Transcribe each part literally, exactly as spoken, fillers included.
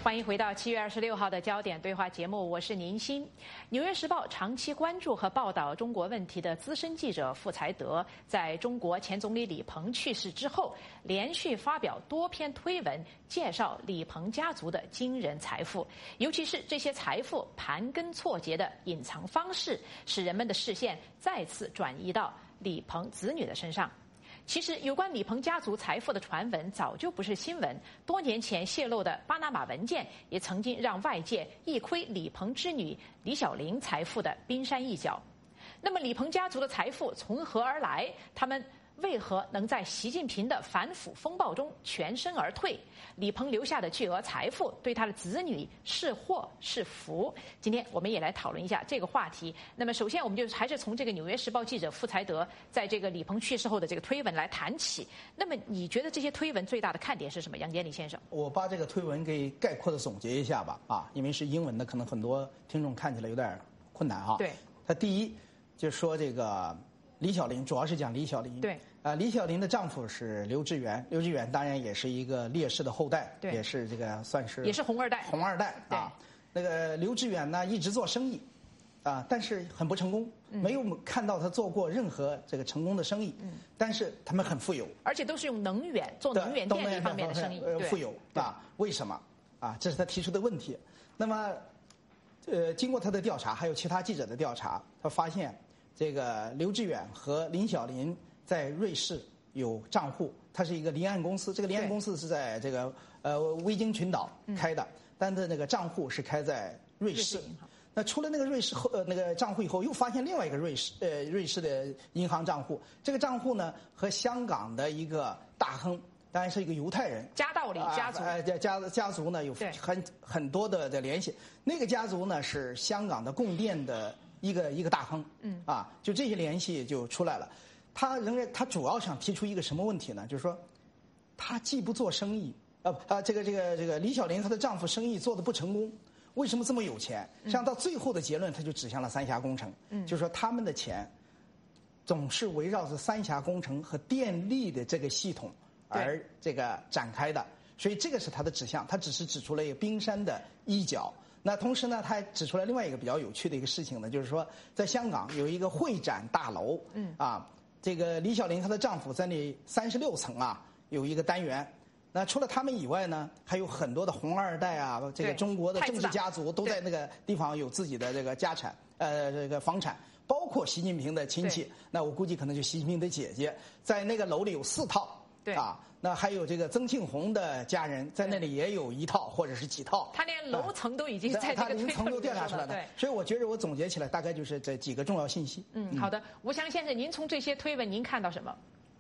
欢迎回到七月二十六号的焦点对话节目，我是宁鑫。《纽约时报》长期关注和报道中国问题的资深记者傅才德，在中国前总理李鹏去世之后，连续发表多篇推文，介绍李鹏家族的惊人财富，尤其是这些财富盘根错节的隐藏方式，使人们的视线再次转移到李鹏子女的身上。其实，有关李鹏家族财富的传闻早就不是新闻。多年前泄露的巴拿马文件，也曾经让外界一窥李鹏之女李小玲财富的冰山一角。那么，李鹏家族的财富从何而来？他们为何能在习近平的反腐风暴中全身而退？李鹏留下的巨额财富对他的子女是祸是福？今天我们也来讨论一下这个话题。那么，首先我们就还是从这个《纽约时报》记者傅才德在这个李鹏去世后的这个推文来谈起。那么，你觉得这些推文最大的看点是什么？杨坚李先生， 我把这个推文给概括的总结一下吧。啊，因为是英文的，可能很多听众看起来有点困难哈。 对。 他第一就说这个李小玲，主要是讲李小玲。 对。 啊，李小玲的丈夫是刘志远，刘志远当然也是一个烈士的后代， 对， 也是这个算是也是红二代， 红二代啊。那个刘志远呢，一直做生意，啊，但是很不成功，嗯、没有看到他做过任何这个成功的生意。嗯，但是他们很富有， 而且都是用能源做能源电力方面的生意， 呃，富有啊？为什么？啊，这是他提出的问题。那么，呃，经过他的调查，还有其他记者的调查，他发现这个刘志远和林小玲在瑞士有账户，它是一个离岸公司。这个离岸公司是在这个呃威京群岛开的，嗯、但是那个账户是开在瑞士。那除了那个瑞士后呃那个账户以后，又发现另外一个瑞士呃瑞士的银行账户。这个账户呢和香港的一个大亨，当然是一个犹太人加道理家族， 呃家家族呢有很很多的的联系。那个家族呢是香港的供电的一个一个大亨，嗯啊，就这些联系就出来了。他仍然，他主要想提出一个什么问题呢？就是说，他既不做生意，呃啊，这个这个这个李小玲她的丈夫生意做得不成功，为什么这么有钱？实际上到最后的结论，他就指向了三峡工程，嗯，就是说他们的钱总是围绕着三峡工程和电力的这个系统而这个展开的，所以这个是他的指向。他只是指出了一个冰山的一角。那同时呢，他还指出来另外一个比较有趣的一个事情呢，就是说，在香港有一个会展大楼，嗯啊。这个李小玲她的丈夫在那三十六层啊有一个单元，那除了他们以外呢，还有很多的红二代啊，这个中国的政治家族都在那个地方有自己的这个家产，呃，这个房产，包括习近平的亲戚。那我估计可能就习近平的姐姐，在那个楼里有四套。 对啊，那还有这个曾庆红的家人在那里也有一套或者是几套。 他连楼层都已经在这个他连层都调查出来了。 对， 所以我觉得我总结起来大概就是这几个重要信息。 嗯，好的，吴翔先生，您从这些推文您看到什么？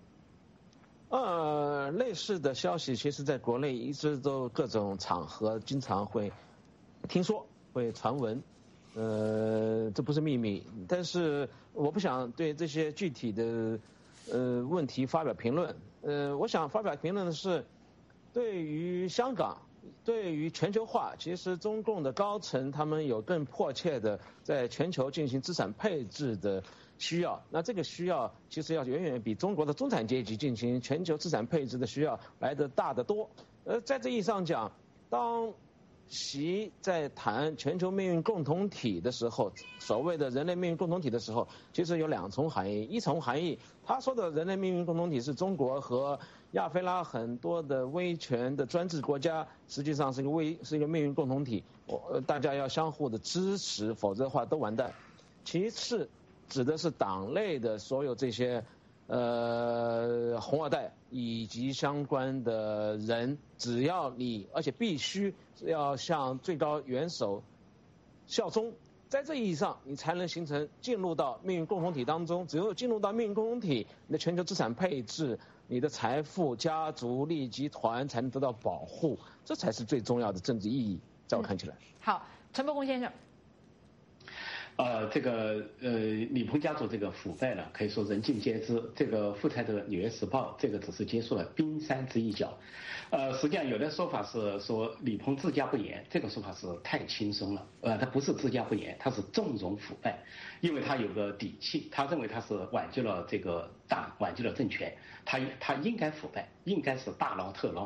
呃，类似的消息，其实在国内一直都各种场合经常会听说，会传闻。呃，这不是秘密，但是我不想对这些具体的呃问题发表评论。呃，我想发表评论的是，对于香港，对于全球化，其实中共的高层他们有更迫切的在全球进行资产配置的需要。那这个需要其实要远远比中国的中产阶级进行全球资产配置的需要来得大得多。呃，在这意义上讲，当习在谈全球命运共同体的时候，所谓的人类命运共同体的时候，其实有两重含义。一重含义，他说的人类命运共同体是中国和亚非拉很多的威权的专制国家，实际上是一个威是一个命运共同体，呃，大家要相互的支持，否则的话都完蛋。其次，指的是党内的所有这些呃红二代以及相关的人，只要你而且必须要向最高元首效忠，在这意义上你才能形成进入到命运共同体当中。只有进入到命运共同体，你的全球资产配置、你的财富、家族、利益集团才能得到保护，这才是最重要的政治意义，在我看起来。 嗯、好，陈伯公先生。 呃，这个呃，李鹏家族这个腐败呢，可以说人尽皆知。这个傅才德《纽约时报》这个只是接触了冰山之一角。呃，实际上有的说法是说李鹏自家不严，这个说法是太轻松了。呃，他不是自家不严，他是纵容腐败，因为他有个底气，他认为他是挽救了这个党，挽救了政权，他他应该腐败，应该是大捞特捞。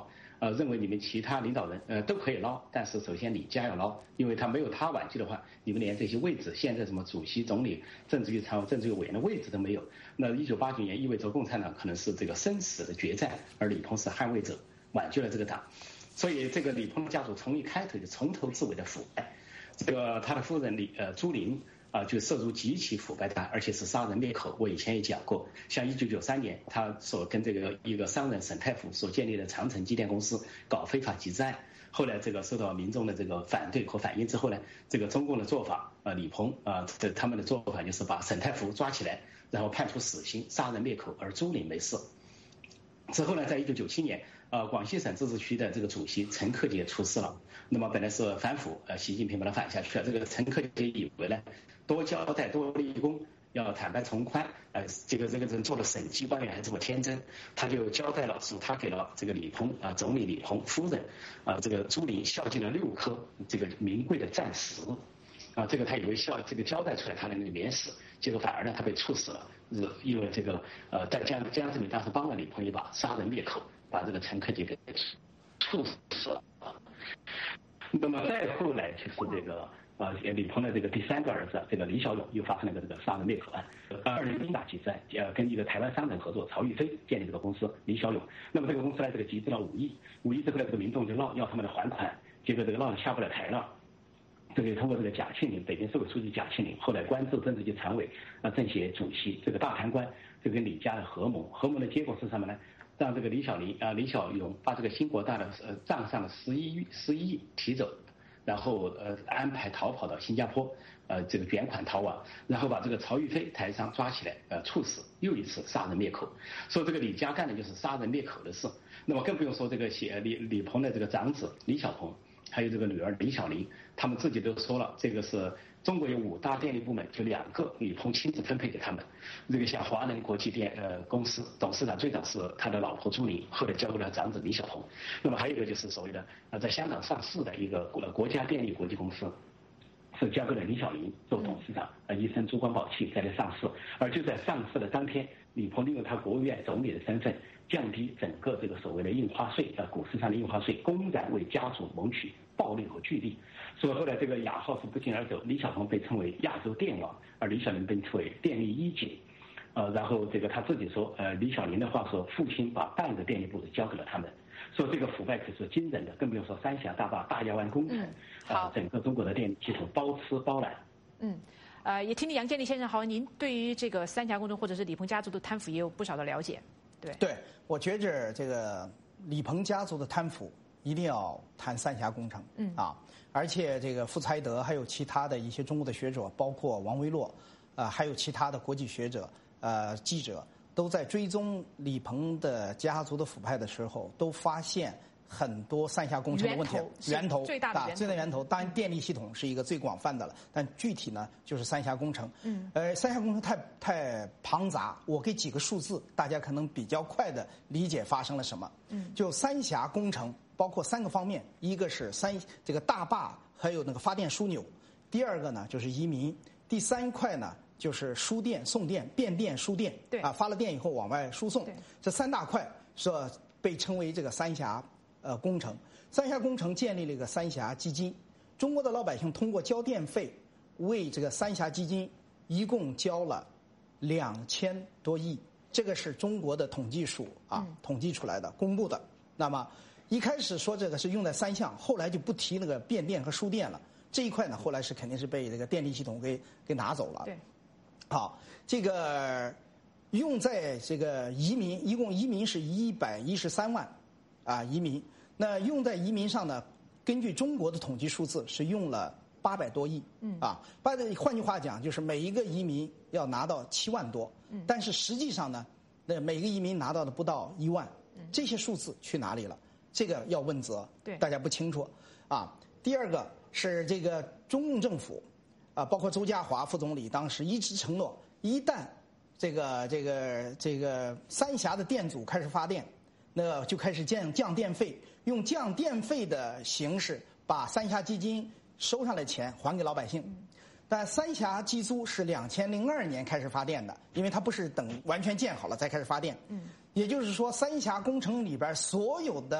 呃，认为你们其他领导人呃都可以捞，但是首先李家要捞，因为他没有他挽救的话，你们连这些位置，现在什么主席、总理、政治局常委、政治局委员的位置都没有。那一九八九年意味着共产党可能是这个生死的决战，而李鹏是捍卫者，挽救了这个党。所以这个李鹏家族从一开头就从头至尾的腐败。这个他的夫人李呃朱琳。啊，就涉入极其腐败的，而且是杀人灭口。我以前也讲过，像一九九三年，他所跟这个一个商人沈太福所建立的长城机电公司搞非法集资案，后来这个受到民众的这个反对和反应之后呢，这个中共的做法，呃，李鹏啊，这、呃、他们的做法就是把沈太福抓起来，然后判处死刑，杀人灭口，而朱琳没事。之后呢，在一九九七年，呃，广西省自治区的这个主席陈克杰出事了。那么本来是反腐，呃，习近平把他反下去了。这个陈克杰以为呢，多交代多立功，要坦白从宽，呃，这个这个人做了省级官员还这么天真，他就交代了，是他给了这个李鹏啊、呃，总理李鹏夫人啊、呃，这个朱琳孝敬了六颗这个名贵的钻石。啊，这个他以为孝这个交代出来他能免死，结果反而呢他被处死了，是因为这个呃在江江泽民当时帮了李鹏一把，杀人灭口，把这个陈克杰给处死了。那么再后来就是这个呃李鹏的这个第三个儿子这个李小勇又发生了个这个杀人灭口案，二人兵打集资案，呃跟一个台湾商人合作，曹玉飞建立这个公司李小勇，那么这个公司呢这个集资了五亿，五亿之后呢这个民众就闹要他们的还款，结果这个闹得下不了台了。这个通过这个贾庆林，北京市委书记贾庆林，后来官至政治局常委、啊政协主席，这个大贪官，就跟李家的合谋，合谋的结果是什么呢？让这个李小林啊李小勇把这个新国大的呃账上的十一亿十一亿提走，然后呃安排逃跑到新加坡，呃这个卷款逃亡，然后把这个曹玉飞台商抓起来，呃处死，又一次杀人灭口。所以这个李家干的就是杀人灭口的事。那么更不用说这个写李李鹏的这个长子李小鹏。还有这个女儿李小玲，他们自己都说了，这个是中国有五大电力部门，就两个李鹏亲自分配给他们。这个像华能国际电呃公司董事长最早是他的老婆朱琳，后来交给了长子李小鹏。那么还有一个就是所谓的呃在香港上市的一个国国家电力国际公司，是交给了李小琳做董事长，呃一身珠光宝气在这上市。而就在上市的当天，李鹏利用他国务院总理的身份，降低整个这个所谓的印花税，呃股市上的印花税，公然为家族谋取暴利和巨利。所以后来这个雅号是不胫而走，李小鹏被称为亚洲电王，而李小琳被称为电力一姐。呃，然后这个他自己说，呃，李小琳的话说，父亲把半个电力部都交给了他们，说这个腐败可是惊人的，更不用说三峡大坝、大亚湾工程，嗯、好、呃，整个中国的电力系统包吃包揽。 嗯。呃，也听听杨建立先生，好，您对于这个三峡工程或者是李鹏家族的贪腐也有不少的了解，对？ 对，我觉着这个李鹏家族的贪腐一定要谈三峡工程，嗯啊，而且这个傅才德还有其他的一些中国的学者，包括王维洛，啊、呃，还有其他的国际学者、呃记者，都在追踪李鹏的家族的腐败的时候，都发现很多三峡工程的问题，源头最大的源头， 最大源头，当然电力系统是一个最广泛的了，但具体呢就是三峡工程。嗯，呃，三峡工程太太庞杂，我给几个数字，大家可能比较快的理解发生了什么。嗯，就三峡工程包括三个方面，一个是三这个大坝还有那个发电枢纽，第二个呢就是移民，第三块呢就是输电、送电、变电、输电。 对啊，发了电以后往外输送，这三大块是被称为这个三峡。呃，工程三峡工程建立了一个三峡基金，中国的老百姓通过交电费为这个三峡基金一共交了两千多亿，这个是中国的统计署啊、嗯、统计出来的公布的。那么一开始说这个是用在三项，后来就不提那个变电和输电了，这一块呢后来是肯定是被这个电力系统给给拿走了。 对， 好，这个用在这个移民，一共移民是一百一十三万。啊，移民那用在移民上呢？根据中国的统计数字是用了八百多亿，嗯啊，八换句话讲就是每一个移民要拿到七万多，嗯，但是实际上呢，那每个移民拿到的不到一万，嗯，这些数字去哪里了？这个要问责， 对， 大家不清楚啊。第二个是这个中共政府啊，包括周家华副总理当时一直承诺，一旦这个这个这个三峡的电阻开始发电。那就开始降降电费，用降电费的形式把三峡基金收上来钱还给老百姓。但三峡机租是两千零二年开始发电的，因为它不是等完全建好了再开始发电。嗯，也就是说三峡工程里边所有的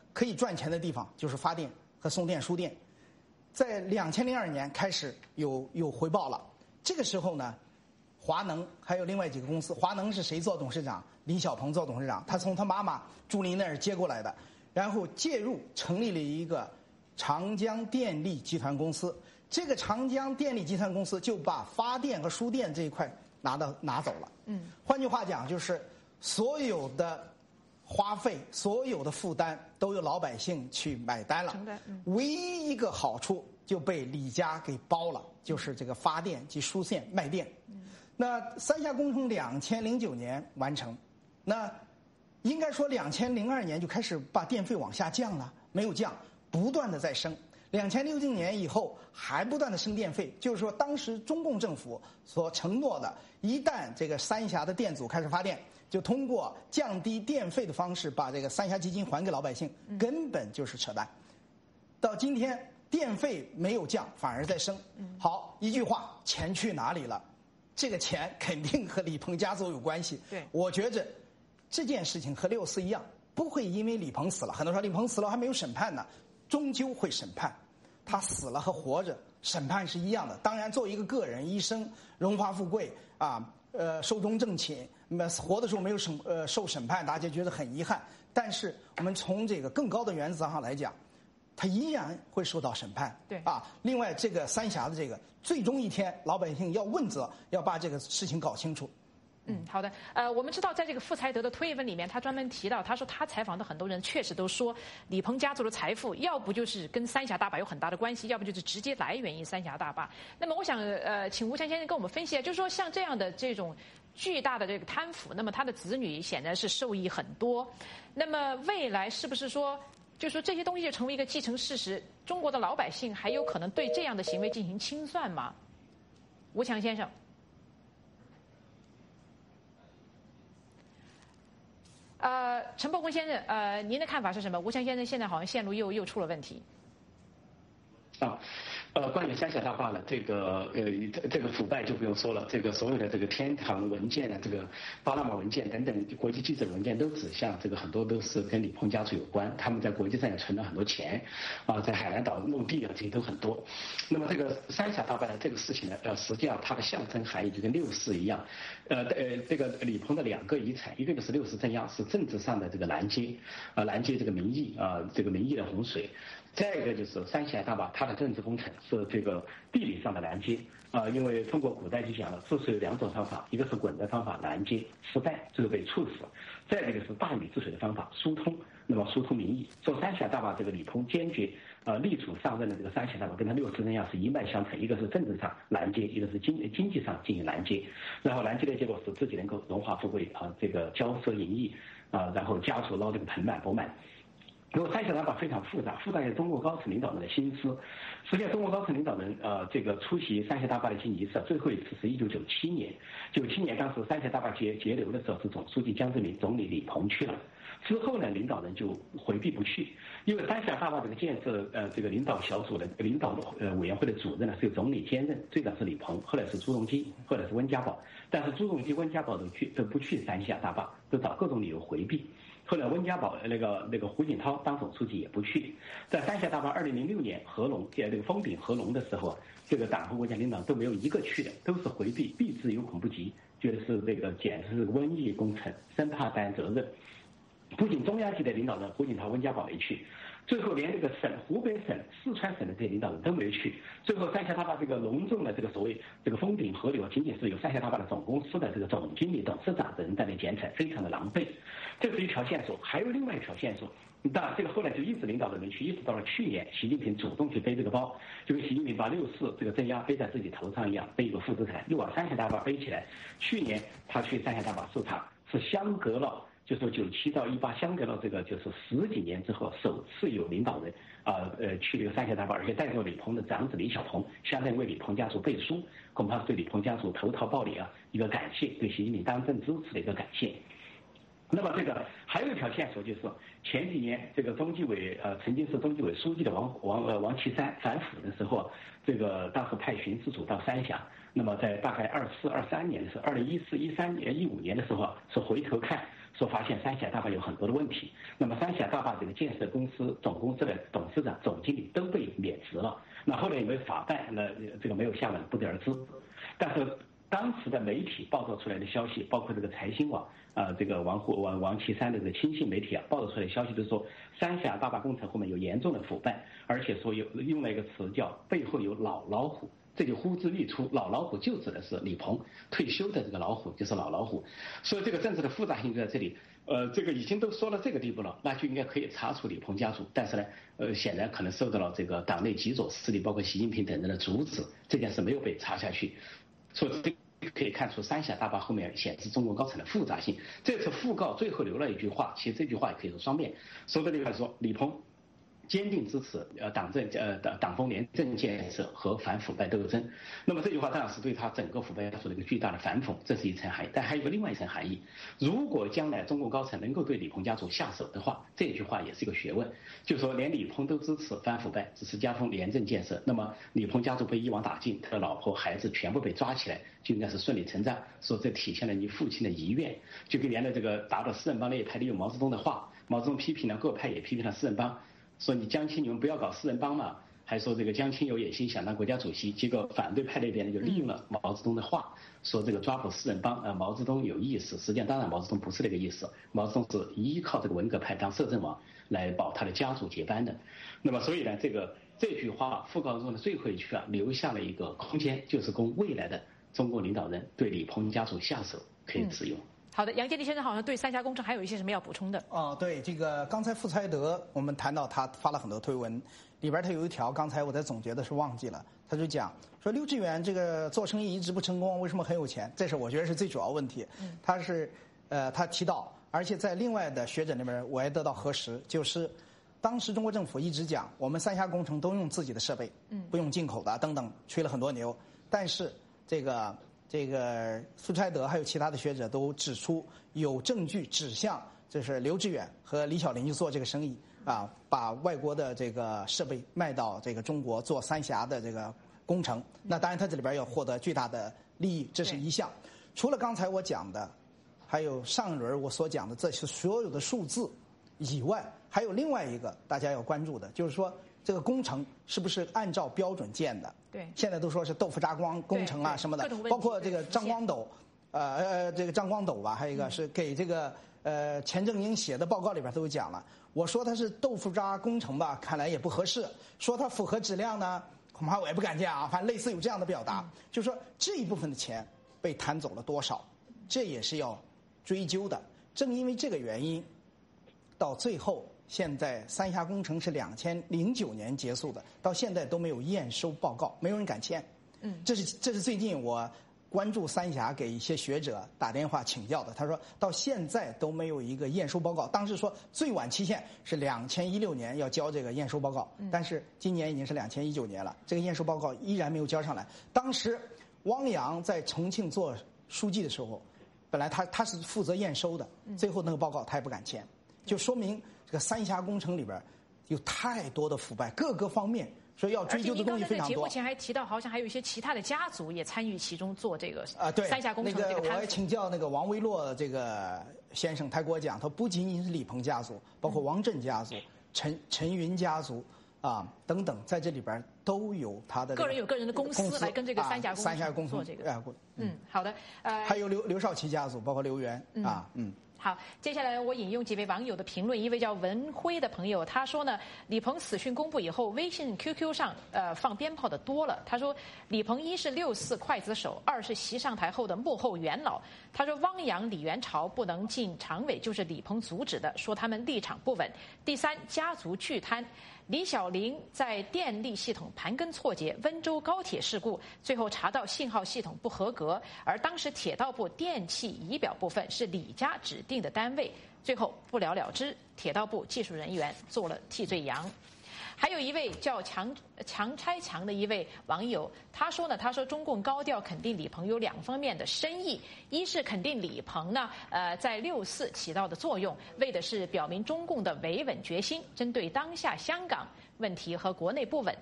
可以赚钱的地方就是发电和送电输电。在两千零二年开始有有回报了，这个时候呢，华能还有另外几个公司，华能是谁做董事长？李小鹏做董事长，他从他妈妈朱琳那儿接过来的，然后介入成立了一个长江电力集团公司。这个长江电力集团公司就把发电和输电这一块拿到拿走了。嗯，换句话讲，就是所有的花费、所有的负担都由老百姓去买单了。嗯、唯一一个好处就被李家给包了，就是这个发电及输电卖电。嗯、那三峡工程两千零九年完成，那应该说两千零二年就开始把电费往下降了，没有降，不断的在升。两千零六年以后还不断的升电费，就是说当时中共政府所承诺的，一旦这个三峡的电组开始发电，就通过降低电费的方式把这个三峡基金还给老百姓，根本就是扯淡。到今天电费没有降，反而在升。好，一句话，钱去哪里了？这个钱肯定和李鹏家族有关系。 对， 我觉着这件事情和六四一样，不会因为李鹏死了，很多人说李鹏死了还没有审判呢，终究会审判。他死了和活着审判是一样的。当然，作为一个个人，一生荣华富贵啊，呃，寿终正寝，那么活的时候没有审呃受审判，大家觉得很遗憾。但是我们从这个更高的原则上来讲，他依然会受到审判。 对啊，另外这个三峡的这个，最终一天老百姓要问责，要把这个事情搞清楚。 嗯，好的。呃，我们知道，在这个傅才德的推文里面，他专门提到，他说他采访的很多人确实都说，李鹏家族的财富要不就是跟三峡大坝有很大的关系，要不就是直接来源于三峡大坝。那么，我想呃，请吴强先生跟我们分析一下，就是说像这样的这种巨大的这个贪腐，那么他的子女显然是受益很多。那么未来是不是说，就是说这些东西就成为一个既成事实？中国的老百姓还有可能对这样的行为进行清算吗？吴强先生。呃，陈伯公先生，呃，您的看法是什么？吴强先生现在好像线路又又出了问题。 啊，呃，关于三峡大坝呢，这个呃，这这个腐败就不用说了，这个所有的这个天堂文件啊，这个巴拿马文件等等国际记者文件都指向这个很多都是跟李鹏家族有关，他们在国际上也存了很多钱，啊，在海南岛墓地啊这些都很多。那么这个三峡大坝的这个事情呢，呃，实际上它的象征含义就跟六四一样，呃呃，这个李鹏的两个遗产，一个就是六四镇压，是政治上的这个拦截，啊，拦截这个民意啊，这个民意的洪水。再一个就是三峡大坝，它的政治工程是这个地理上的拦截啊、呃，因为中国古代就讲了，治水有两种方法，一个是滚的方法拦截失败，最后被处死；再一个是大禹治水的方法疏通，那么疏通民意。说三峡大坝这个李鹏坚决呃力主上任的这个三峡大坝，跟他六四镇压是一脉相承，一个是政治上拦截，一个是经经济上进行拦截，然后拦截的结果使自己能够荣华富贵啊、呃，这个骄奢淫逸啊、呃，然后家属捞这个盆满钵满。因为三峡大坝非常复杂，复杂于中国高层领导人的心思。实际上，中国高层领导人呃，这个出席三峡大坝的进仪式，最后一次是一九九七年。九七年当时三峡大坝截截流的时候，是总书记江泽民、总理李鹏去了。之后呢，领导人就回避不去，因为三峡大坝这个建设呃，这个领导小组的领导呃委员会的主任呢是由总理兼任，最早是李鹏，后来是朱镕基，后来是温家宝。但是朱镕基、温家宝都去都不去三峡大坝，都找各种理由回避。后来温家宝那个那个胡锦涛当总书记也不去，在三峡大坝二零零六年合龙呃这个封顶合龙的时候，这个党和国家领导都没有一个去的，都是回避，避之有恐不及，觉得是这个简直是瘟疫工程，生怕担责任。不仅中央级的领导人胡锦涛、温家宝没去，最后连这个省湖北省、四川省的这些领导人都没有去。最后三峡大坝这个隆重的这个所谓这个封顶合流，仅仅是由三峡大坝的总公司的这个总经理、董事长的人在那检查，非常的狼狈。这是一条线索，还有另外一条线索。当然，这个后来就一直领导人没去，一直到了去年，习近平主动去背这个包，就跟习近平把六四这个镇压背在自己头上一样，背一个负资产，又把三峡大坝背起来。去年他去三峡大坝视察，是相隔了。就说九七到一八相隔了这个就是十几年之后，首次有领导人啊 呃, 呃去这个三峡大坝，而且带着李鹏的长子李小鹏，相当于为李鹏家族背书，恐怕是对李鹏家族投桃报李啊一个感谢，对习近平当政支持的一个感谢。那么这个还有一条线索，就是前几年这个中纪委呃曾经是中纪委书记的王王呃王岐山反腐的时候，这个当时派巡视组到三峡。那么在大概二四二三年的时候，二零一四一三年一五年的时候是回头看， 说发现三峡大坝有很多的问题。那么三峡大坝这个建设公司总公司的董事长、总经理都被免职了。那后来有没有法办？那这个没有下文，不得而知。但是当时的媒体报道出来的消息，包括这个财新网啊、呃，这个王沪王王岐山的这个亲信媒体啊，报道出来的消息就是说，三峡大坝工程后面有严重的腐败，而且说有用了一个词叫背后有老老虎。这就呼之欲出，老老虎就指的是李鹏退休的这个老虎，就是老老虎。所以这个政治的复杂性就在这里。呃，这个已经都说到这个地步了，那就应该可以查处李鹏家族。但是呢，呃，显然可能受到了这个党内极左势力，包括习近平等人的阻止，这件事没有被查下去。所以这可以看出三峡大坝后面显示中共高层的复杂性。这次讣告最后留了一句话，其实这句话也可以说双面。说的厉害说，李鹏坚定支持呃党政呃党党风廉政建设和反腐败斗争。那么这句话当然是对他整个腐败做了一个巨大的反讽，这是一层含义。但还有一个另外一层含义，如果将来中共高层能够对李鹏家族下手的话，这句话也是一个学问，就是说连李鹏都支持反腐败，支持家风廉政建设，那么李鹏家族被一网打尽，他的老婆孩子全部被抓起来，就应该是顺理成章。说这体现了你父亲的遗愿，就跟原来这个打倒四人帮那一派利用毛泽东的话，毛泽东批评了各派，也批评了四人帮。说你江青你们不要搞四人帮嘛，还说这个江青有野心想当国家主席，结果反对派那边呢就利用了毛泽东的话，说这个抓捕四人帮啊，毛泽东有意思。实际上当然毛泽东不是那个意思，毛泽东是依靠这个文革派当摄政王来保他的家族接班的。那么所以呢，这个这句话讣告中的最后一句啊，留下了一个空间，就是供未来的中国领导人对李鹏家族下手可以使用。嗯好的，杨洁篪先生好像对三峡工程还有一些什么要补充的？ 哦，对，这个刚才傅才德我们谈到他发了很多推文，里边他有一条，刚才我在总结的时候忘记了，他就讲说刘志远这个做生意一直不成功，为什么很有钱？这是我觉得是最主要问题。嗯、他是呃他提到，而且在另外的学者那边我也得到核实，就是当时中国政府一直讲我们三峡工程都用自己的设备，嗯，不用进口的等等，吹了很多牛，但是这个。这个傅才德还有其他的学者都指出，有证据指向就是刘志远和李小林去做这个生意啊，把外国的这个设备卖到这个中国做三峡的这个工程。那当然，他这里边要获得巨大的利益，这是一项。除了刚才我讲的，还有上一轮我所讲的这些所有的数字以外，还有另外一个大家要关注的，就是说这个工程是不是按照标准建的？ 对， 现在都说是豆腐渣光工程啊什么的，包括这个张光斗，呃呃，这个张光斗吧，还有一个是给这个呃钱正英写的报告里边都有讲了。我说它是豆腐渣工程吧，看来也不合适；说它符合质量呢，恐怕我也不敢讲啊。反正类似有这样的表达，嗯、就是说这一部分的钱被贪走了多少，这也是要追究的。正因为这个原因，到最后。现在三峡工程是两千零九年结束的，到现在都没有验收报告，没有人敢签。嗯，这是这是最近我关注三峡给一些学者打电话请教的。他说到现在都没有一个验收报告，当时说最晚期限是两千一六年要交这个验收报告，但是今年已经是两千一九年了，这个验收报告依然没有交上来。当时汪洋在重庆做书记的时候，本来他他是负责验收的，最后那个报告他也不敢签，就说明。这个三峡工程里边有太多的腐败，各个方面，所以要追究的东西非常多。而且您刚才在节目前还提到，好像还有一些其他的家族也参与其中做这个啊，对三峡工程这个那个我还请教那个王维洛这个先生，他给我讲，他不仅仅是李鹏家族，包括王震家族、陈陈云家族啊等等，在这里边都有他的个人有个人的公司来跟这个三峡工程、 三峡工程做这个。 嗯， 好的，呃， 还有刘刘少奇家族，包括刘源啊，嗯。 好，接下来我引用几位网友的评论。一位叫文辉的朋友，他说呢，李鹏死讯公布以后，微信、Q Q 上呃放鞭炮的多了。他说，李鹏一是六四刽子手，二是习上台后的幕后元老。他说，汪洋、李元朝不能进常委，就是李鹏阻止的，说他们立场不稳。第三，家族巨贪。李小林在电力系统盘根错节，温州高铁事故最后查到信号系统不合格，而当时铁道部电气仪表部分是李家指定的单位，最后不了了之，铁道部技术人员做了替罪羊。还有一位叫强强拆强的一位网友，他说呢，他说中共高调肯定李鹏有两方面的深意，一是肯定李鹏呢，呃，在六四起到的作用，为的是表明中共的维稳决心，针对当下香港问题和国内不稳。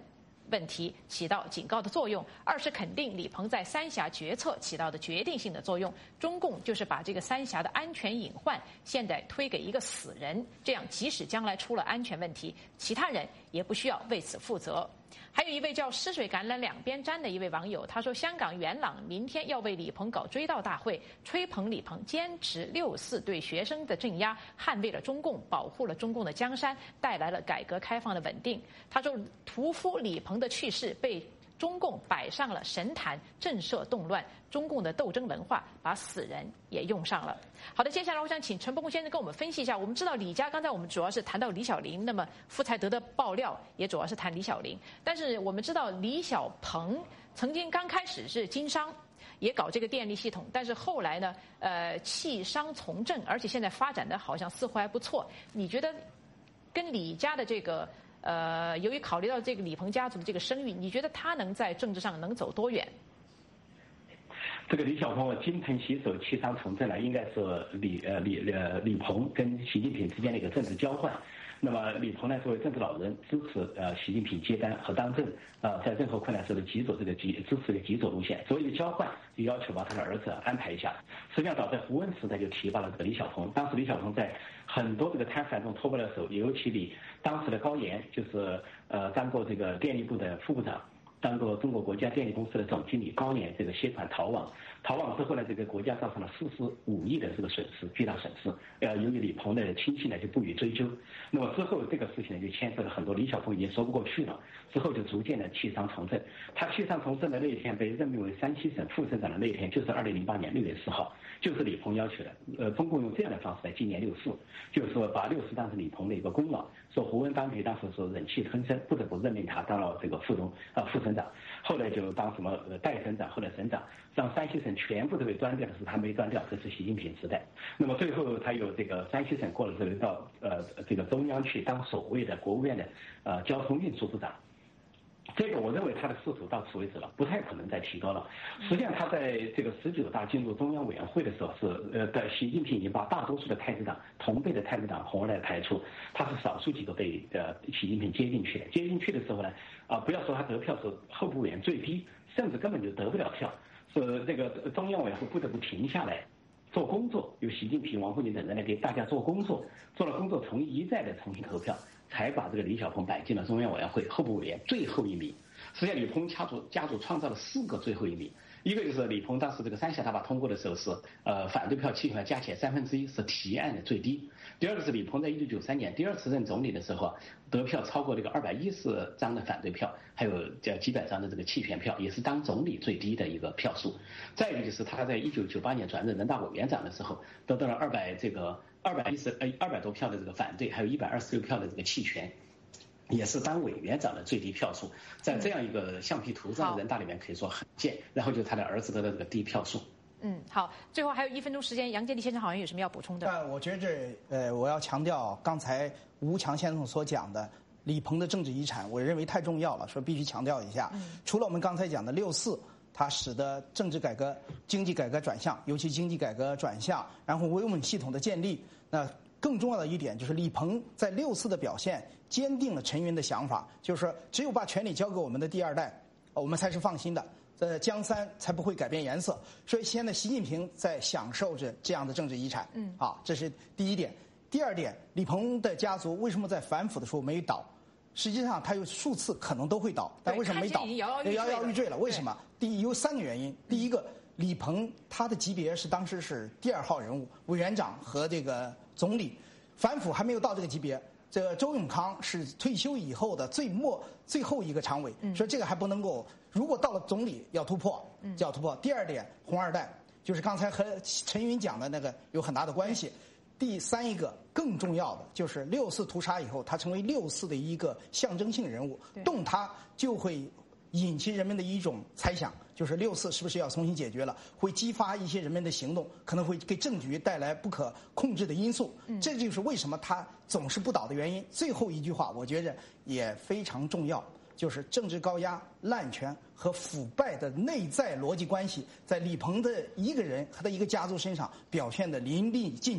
问题起到警告的作用，二是肯定李鹏在三峡决策起到的决定性的作用。中共就是把这个三峡的安全隐患现在推给一个死人，这样即使将来出了安全问题，其他人也不需要为此负责。还有一位叫湿水橄榄两边沾的一位网友，他说香港元朗明天要为李鹏搞追悼大会，吹捧李鹏坚持六四对学生的镇压，捍卫了中共，保护了中共的江山，带来了改革开放的稳定。他说屠夫李鹏的去世被中共摆上了神坛，震慑动乱，中共的斗争文化把死人也用上了。好的，接下来我想请陈伯公先生跟我们分析一下。我们知道李家刚才我们主要是谈到李小玲，那么富采德的爆料也主要是谈李小玲，但是我们知道李小鹏曾经刚开始是经商，也搞这个电力系统，但是后来呢，呃，弃商从政，而且现在发展的好像似乎还不错。你觉得跟李家的这个呃，由于考虑到这个李鹏家族的这个声誉，你觉得他能在政治上能走多远？ 这个李小鹏金盆洗手弃商从政呢，应该是李呃李呃李鹏跟习近平之间的一个政治交换。那么李鹏呢，作为政治老人，支持呃习近平接单和当政，呃，在任何困难时的极左这个极支持的极左路线。作为一个交换，就要求把他的儿子安排一下。实际上，早在胡温时代就提拔了这个李小鹏。当时李小鹏在很多这个贪腐中脱不了手，尤其李当时的高岩就是呃当过这个电力部的副部长。当过中国国家电力公司的总经理，高年这个携款逃亡，逃亡之后呢，这个国家造成了四十五亿的这个损失，巨大损失。呃，由于李鹏的亲戚呢就不予追究，那么之后这个事情呢就牵涉了很多，李小鹏已经说不过去了，之后就逐渐的弃商从政。他弃商从政的那一天，被任命为山西省副省长的那一天，就是二零零八年六月四号，就是李鹏要求的。呃，中共用这样的方式来纪念六四，就是说把六四当成李鹏的一个功劳。说胡温当局当时说忍气吞声，不得不任命他当了这个副总啊、呃、副省长，后来就当什么呃代省长，后来省长，让山西省全部都被端掉的是他没端掉，这是习近平时代。那么最后他有这个山西省过了之后到呃这个中央去当所谓的国务院的呃交通运输部长。这个我认为他的仕途到此为止了，不太可能再提高了。实际上他在这个十九大进入中央委员会的时候是呃的习近平已经把大多数的太子党同辈的太子党红二代排除，他是少数几个被呃习近平接进去的。接进去的时候呢，啊、呃、不要说他得票是候补委员最低，甚至根本就得不了票，是这个中央委员会不得不停下来做工作，由习近平、王沪宁等人来给大家做工作，做了工作从一再的重新投票。才把这个李小鹏摆进了中央委员会候补委员最后一名。实际上，李鹏家族家族创造了四个最后一名，一个就是李鹏当时这个三峡大坝通过的时候是呃反对票、弃权票加起来三分之一是提案的最低。第二个是李鹏在一九九三年第二次任总理的时候，得票超过这个二百一十张的反对票，还有这几百张的这个弃权票，也是当总理最低的一个票数。再一个就是他在一九九八年转任人大委员长的时候，得到了二百这个。二百一十呃二百多票的这个反对，还有一百二十六票的这个弃权，也是当委员长的最低票数。在这样一个橡皮图章的人大里面，可以说很见。然后就他的儿子得的这个低票数。 嗯，好，最后还有一分钟时间，杨洁篪先生好像有什么要补充的？ 呃，我觉得这呃，我要强调刚才吴强先生所讲的李鹏的政治遗产，我认为太重要了，说必须强调一下。嗯、除了我们刚才讲的六四。它使得政治改革、经济改革转向，尤其经济改革转向，然后维稳系统的建立。那更重要的一点就是李鹏在六四的表现，坚定了陈云的想法，就是说只有把权力交给我们的第二代，我们才是放心的，呃，江山才不会改变颜色。所以现在习近平在享受着这样的政治遗产。嗯，好，这是第一点。第二点，李鹏的家族为什么在反腐的时候没倒？实际上，他有数次可能都会倒，但为什么没倒？ 摇摇欲坠了。为什么？第一有三个原因。第一个，李鹏他的级别是当时是第二号人物，委员长和这个总理，反腐还没有到这个级别。这个周永康是退休以后的最末最后一个常委，所以这个还不能够。如果到了总理，要突破，就要突破。第二点，红二代就是刚才和陈云讲的那个有很大的关系。第三一个更重要的就是六四屠杀以后，他成为六四的一个象征性人物，动他就会引起人们的一种猜想，就是六四是不是要重新解决了，会激发一些人们的行动，可能会给政局带来不可控制的因素。嗯、这就是为什么他总是不倒的原因。最后一句话，我觉着也非常重要，就是政治高压、滥权和腐败的内在逻辑关系，在李鹏的一个人和他一个家族身上表现得淋漓尽致。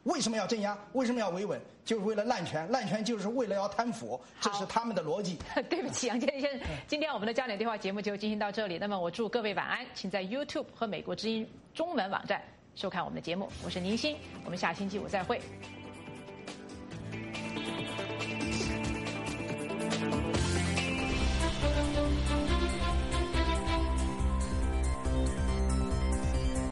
为什么要镇压？为什么要维稳？就是为了滥权，滥权就是为了要贪腐，这是他们的逻辑。 对不起，杨建先生，今天我们的焦点对话节目就进行到这里。那么我祝各位晚安，请在 YouTube 和美国之音中文网站收看我们的节目。我是宁鑫，我们下星期五再会。